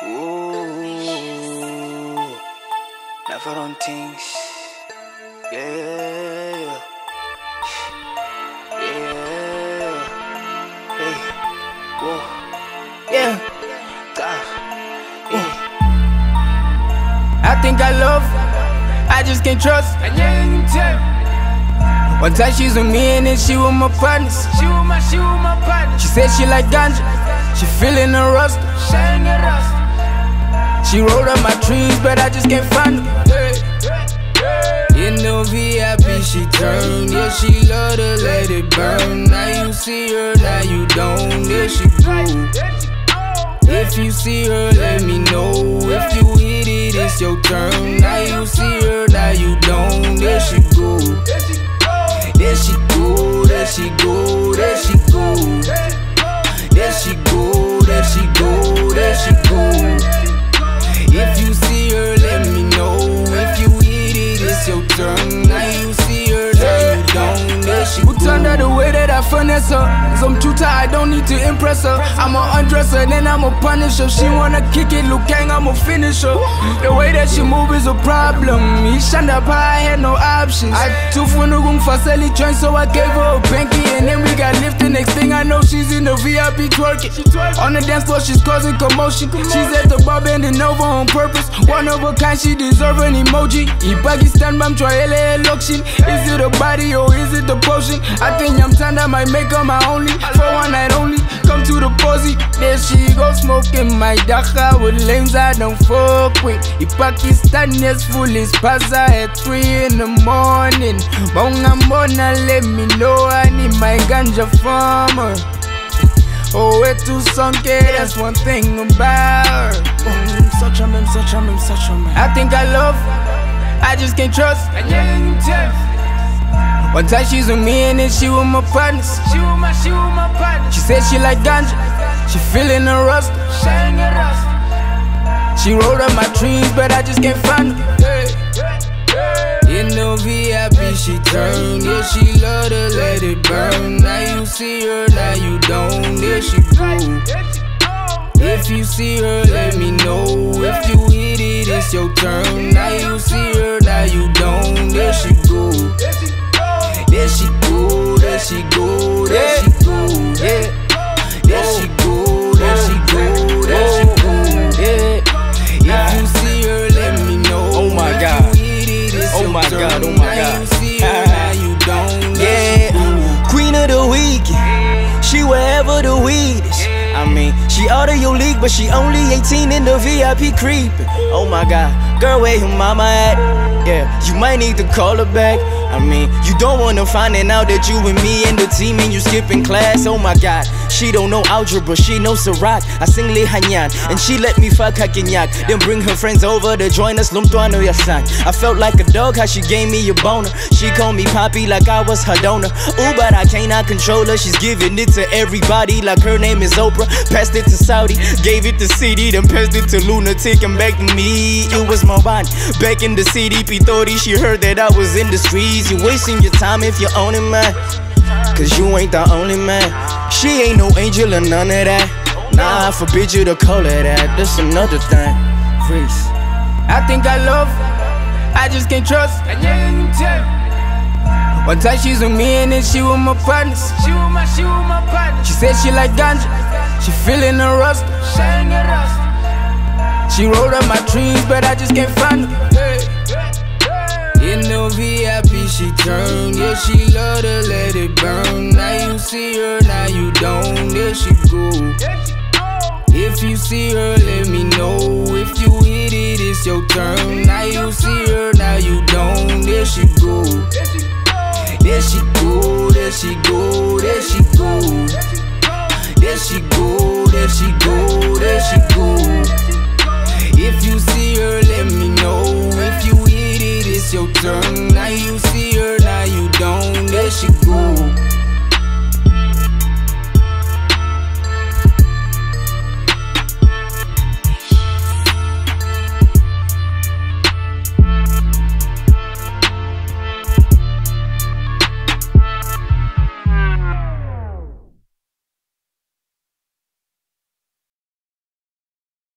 Ooh, never on things. Yeah, yeah, hey, whoa, yeah, God, yeah. I think I love, I just can't trust. One time she's with me and then she with my partners. She said she like ganja, she feeling the rust. She rolled up my trees, but I just can't find her. In the VIP she turned, yeah, she love to let it burn. Now you see her, now you don't, yeah, she grew. If you see her, let me know. If you hit it, it's your turn. Now you see her, now you don't, there she go. There she go, there she go, there she go. There she go, there she go, there she go. If you see her, let me know. If you hit it, it's your turn. Now you see her, now you don't, there she go. Who turned her the way that I finesse her? Some tutor, I don't need to impress her. I'ma undress her, then I'ma punish her. She wanna kick it, Liu Kang, I'ma finish her. The way that she move is a problem. He shined up high, I had no options. I took for the room for Sally joint, so I gave her a banky. And then we got lifted, next thing I know, she's in the VIP twerking. On the dance floor, she's causing commotion. She's at the bar bending over on purpose. One of a kind, she deserve an emoji. Pakistan, bam, try election. Is it a body or is it the potion? I think I'm turned, I might make her my only. For one night only, come to the posy. There she go smoking my daka with lames I don't fuck with. Pakistan is full, is pasa at 3 in the morning. Bonga mona, let me know I need my ganja from her. Oh, we're too sunky, that's one thing about her. Such a man, such a man, such a man. I think I love, I just can't trust. One time she's with me and then she with my partners. She said she like ganja, she feeling the rust. She rolled up my trees, but I just can't find her. In the VIP she turned, yeah, she love to let it burn. Now you see her, now you don't, there she grew. If you see her, let me know. If you hit it, it's your turn. Now you see her, now you don't, there she go. There she go, there she go, there she go, yeah. There she go, there she go, there she go, yeah. If you see her, let me know. Oh my God. Oh my God, oh my God. Yeah, queen of the weekend, she wherever the weed is. I mean, she out of your league, but she only 18 in the VIP creeping. Oh my God, girl, where your mama at? Yeah, you might need to call her back. I mean, you don't wanna find out that you and me and the team and you skipping class. Oh my God, she don't know algebra, she knows Sirach. I sing Le Hanyan, and she let me fuck Hakinyak. Then bring her friends over to join us, Lumtuano Yasan. I felt like a dog, how she gave me a boner. She called me Poppy like I was her donor. Ooh, but I cannot control her, she's giving it to everybody like her name is Oprah. Passed it to Saudi, gave it to CD, then passed it to Lunatic and back to me. It was my body, back in the CDP 30, she heard that I was in the streets. You wasting your time if you're only man, cause you ain't the only man. She ain't no angel or none of that. Nah, I forbid you to call her that. That's another thing. Freeze. I think I love, I just can't trust. One time she's with me and then she with my partners. She said she like ganja, she feeling the rust. She rolled up my trees, but I just can't find her. In the VIP she turned, yeah, she love to let it burn. Now you see her, now you don't, there she go. If you see her, let me know. If you